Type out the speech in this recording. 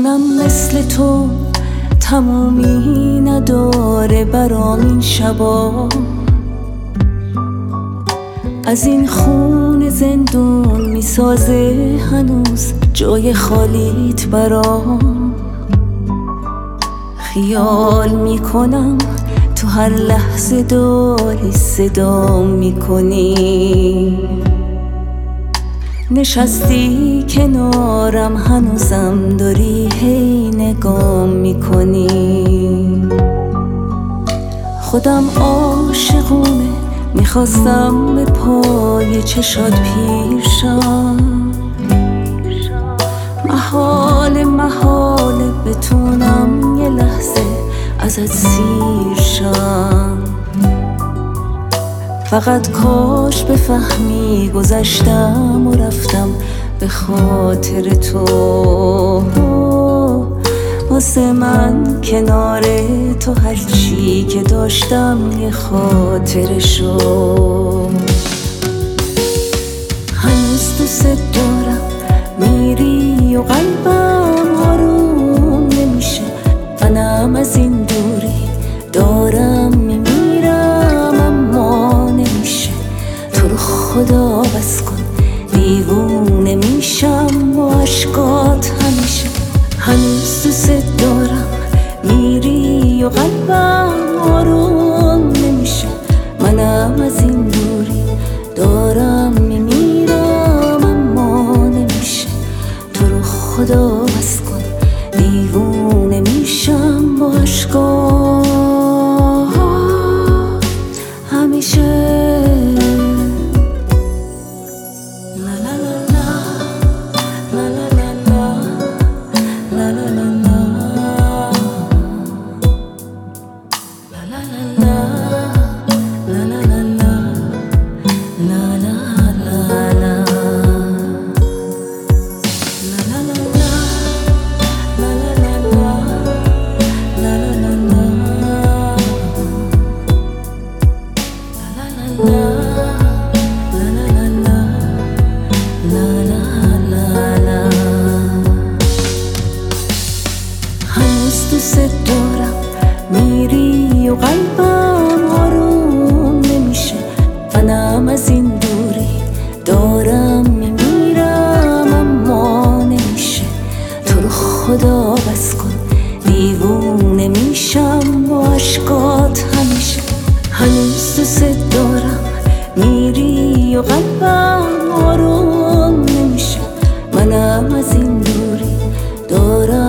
منم مثل تو تمومی نداره برام این شبا، از این خون زندون میسازه هنوز جای خالیت برام. خیال میکنم تو هر لحظه داری صدا میکنی، نشستی کنارم هنوزم داری هی نگام میکنی. خودم عاشقونه میخواستم به پای چشات پیرشم، محاله بتونم یه لحظه ازت سیر شم. فقط کاش بفهمی گذشتم و رفتم به خاطر تو، واسه من کنار تو هرچی که داشتم یه خاطره شو. هنوز دوست دارم میری و قلبم آروم نمیشه، منم از این دوری دارم میمیرم اما نمیشه. تو رو خدا بس کن دیوونه میشم با عشقات همیشه. هنوز دوست دارم میری و قلبم آروم نمیشه، منم از این دوری دارم میمیرم اما نمیشه. تو رو خدا بس کن دیوونه میشم با عشقات همیشه. هنوز دوست دارم میری و قلبم آروم نمیشه، منم از این دوری دارم میمیرم اما نمیشه. تو رو خدا بس کن دیوونه میشم با عشقات همیشه. هنوز دوست دارم میری و قلبم آروم نمیشه، منم از این دوری دارم